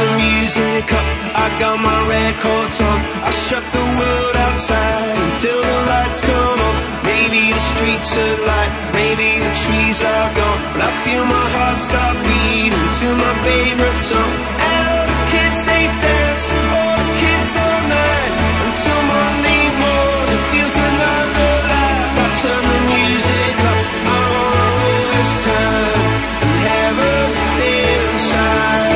the music up, I got my records on. I shut the world outside until the lights come on. Maybe the streets are light, maybe the trees are gone, but I feel my heart start beating to my favorite song. And all the kids they dance, all the kids all night, until Monday morning feels another life. I turn the music up, I wanna roll this time and have a inside.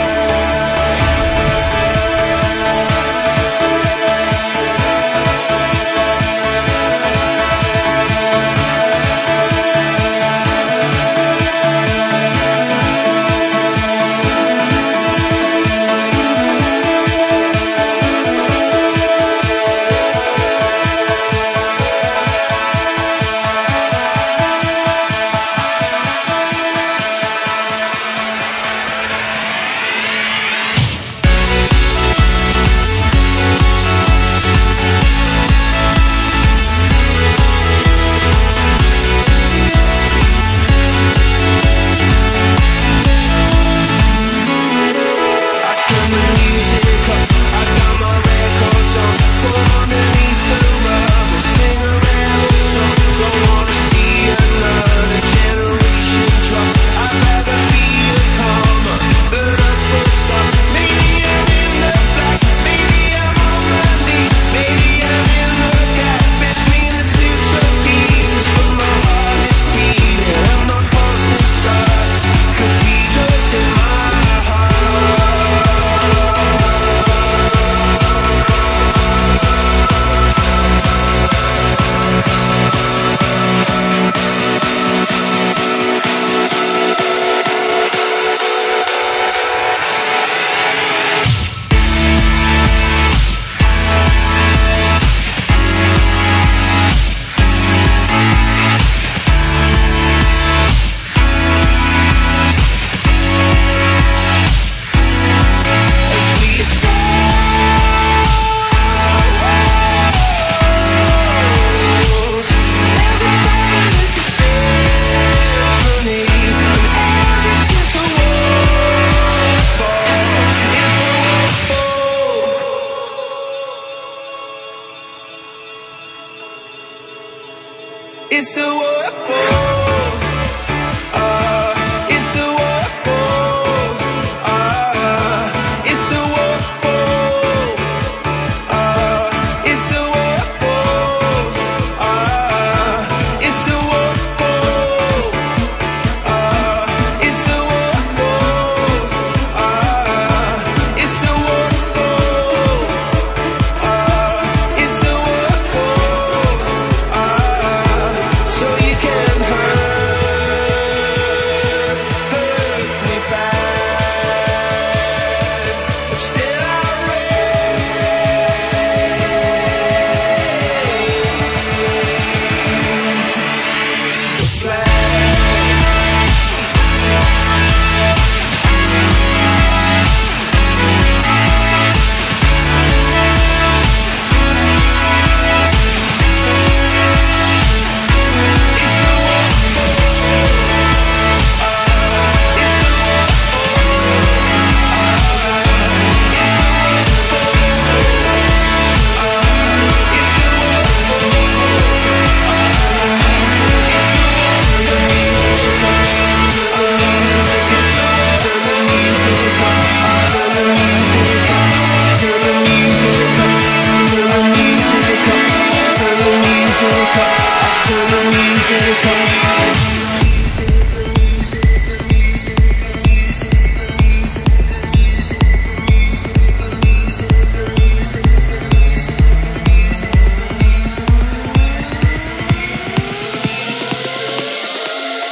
It's a waterfall. It's a waterfall. It's a waterfall. It's a waterfall. It's a waterfall. It's a waterfall. It's a waterfall. It's a waterfall. So you can hurt me bad, but still